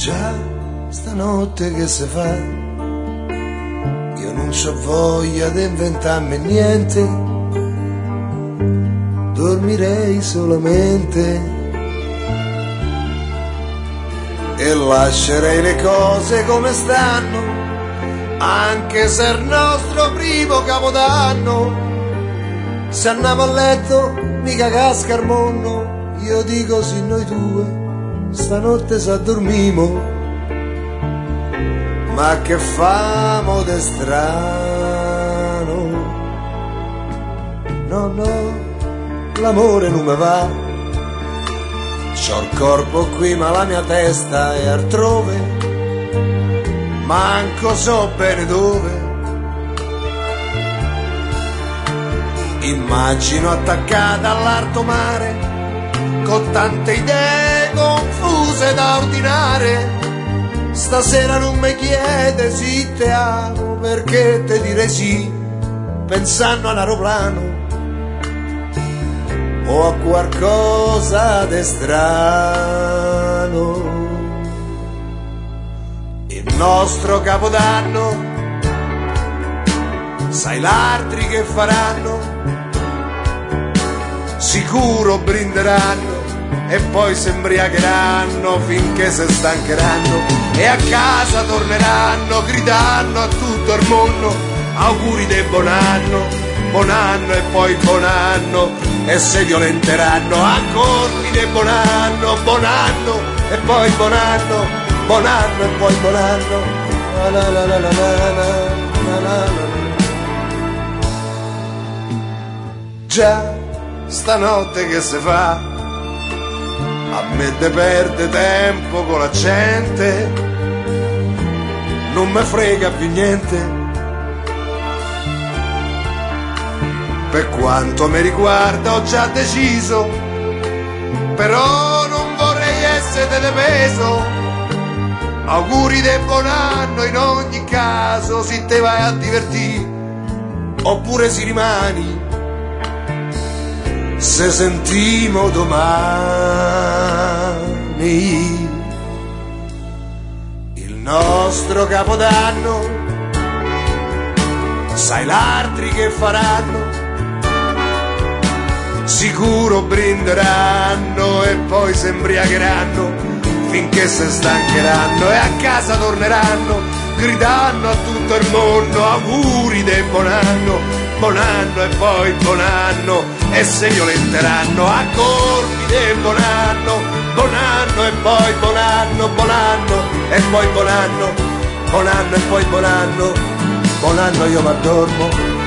Già stanotte che se fa, io non c'ho voglia di inventarmi niente, dormirei solamente e lascerei le cose come stanno, anche se è il nostro primo capodanno. Se andiamo a letto mica casca il mondo, io dico sì, noi due stanotte s'addormimo, ma che famo de strano? No, no, l'amore non mi va, c'ho il corpo qui ma la mia testa è altrove, manco so bene dove. Immagino attaccata all'alto mare, con tante idee confuse da ordinare. Stasera non mi chiede se te amo, perché te direi sì, pensando all'aeroplano o a qualcosa di strano. Il nostro capodanno, sai l'altri che faranno? Sicuro brinderanno e poi si imbriacheranno finché si stancheranno e a casa torneranno gridando a tutto il mondo auguri di buon anno e poi buon anno, e si violenteranno a colpi di buon anno e poi buon anno e poi buon anno. La la la la la la la la. Già stanotte che se fa, a me de perde tempo con la gente, non me frega più niente. Per quanto mi riguarda ho già deciso, però non vorrei essere de peso. Auguri di buon anno in ogni caso, se te vai a divertire oppure si rimani, se sentimo domani. Il nostro capodanno, sai l'altri che faranno? Sicuro brinderanno e poi si imbriacheranno finché si stancheranno e a casa torneranno gridando a tutto il mondo auguri di buon anno e poi buon anno, e se violenteranno a colpi di buon anno e poi buon anno e poi buon anno e poi buon anno io m'addormo